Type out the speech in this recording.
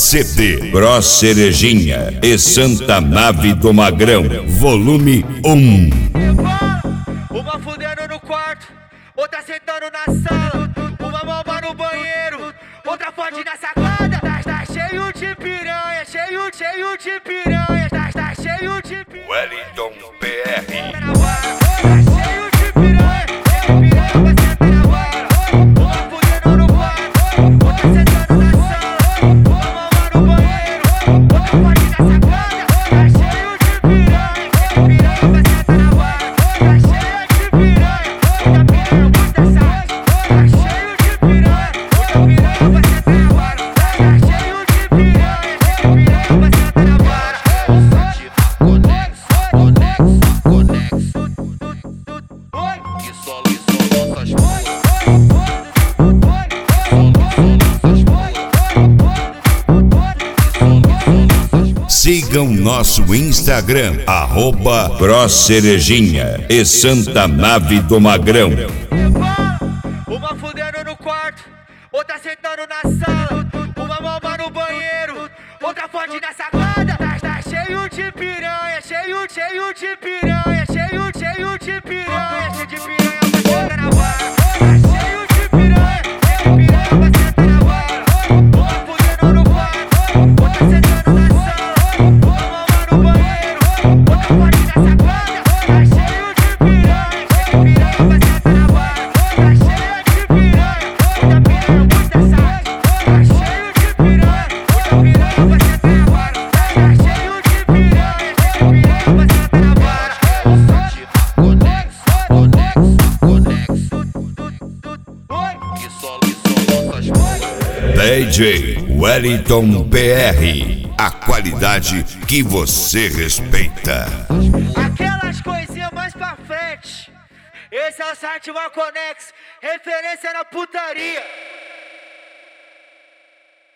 CD Bros Cerejinha e Santa Nave do Magrão, volume 1. Uma fudendo no quarto, outra sentando na sala, uma bomba no banheiro, outra forte na sacada. Tá cheio de piranha, cheio de piranha, tá cheio de piranha. Wellington PR. Sigam nosso Instagram, @Bros Cerejinha e Santa Nave do Magrão. Uma fudendo no quarto, outra sentando na sala, uma bomba no banheiro, outra forte na sacada. Tá cheio de piranha, cheio de piranha, cheio de piranha, cheio de piranha pra sentar na vara. Tá cheio de piranha pra sentar na vara. Uma fudendo no quarto, outra sentando na sala, uma bomba no banheiro, outra forte na sacada. Tá cheio de piranha pra sentar na vara. Tá cheio de piranha, muita piranha, muita saia. Tá cheio de piranha, muita piranha pra sentar na vara. Tá cheio de piranha pra sentar na vara. DJ Wellington PR, a qualidade que você respeita. Aquelas coisinhas mais pra frente. Esse é o site Maconex, referência na putaria.